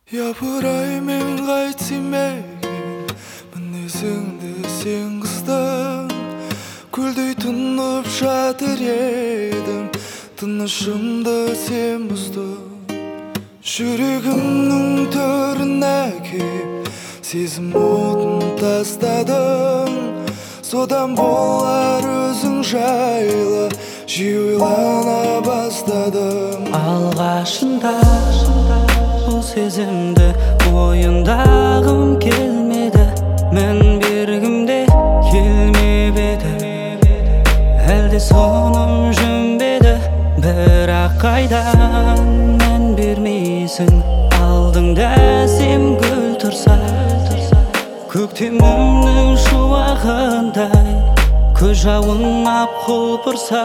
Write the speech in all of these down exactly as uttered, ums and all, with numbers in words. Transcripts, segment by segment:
Yapiray men qaytsam ekin, minnesingdi sen kızdan. Gülдөй tunnup жатыр edim, tınışımda sen buzdun. Жүрегімнің төріне кеп, сезім отын тастадың. Содан болар өзің жайлы, жиі ойлана бастадым. Алғашында бұл сезімді мойындағым келмеді, мен бергімде келмеп еді. Әлде соным жөнбеді, бірақ қайдан мен бермейсің, алдыңда сен гүл тұрса. Көктемімнің шуағындай көз жауын ап құлпырса.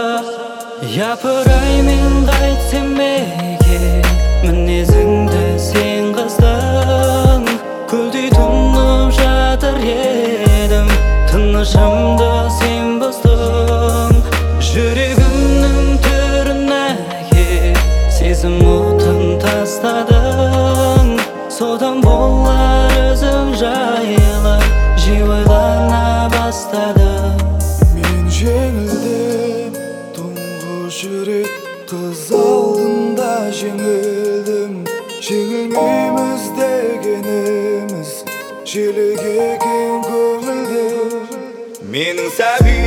Япырай мен қайтсам екен, мінезіңді сен қыздың. Гүлдей тұнып жатыр едім, тынышымды сен бұздың. Жүрегімнің төріне кеп, сезім отын тастадың. Содан болар өзім жайлы, жиі ойлана бастадым. Мен жеңілдім, тұңғыш рет қыз алдында жеңілдім. Жеңілмейміз дегеніміз желік екен көңілді. Менің сәби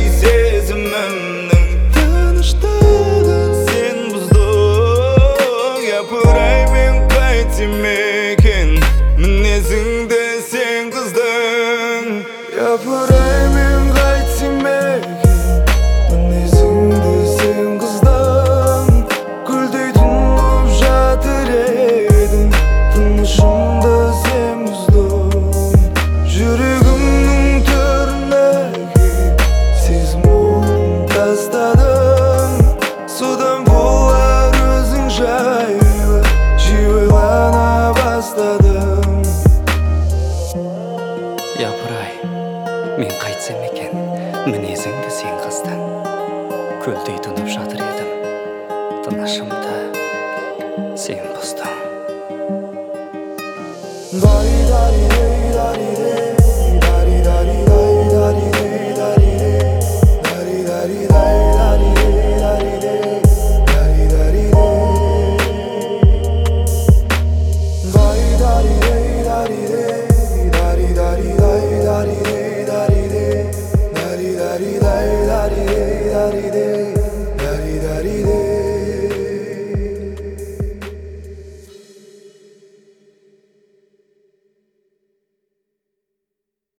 сезімімнің тыныштығын сен бұздың. Япырай мен қайтсам екен, мінезіңді сен қыздың. Япырай мен қайтсам екен, мінезіңді сен қыздың. Гүлдөй тұнып жатыр едің, тынышымды сен бұздың. Жүрегімнің төріне кеп, сезім отын тастадың. Содан болар өзің жайлы, жиі ойлана бастадым. Япырай, мен қайтсам екен, мінезіңді сен қыздың. Көлдей тұнып жатыр едім, тынышымды сен бұздың. Дай дай дай дай дай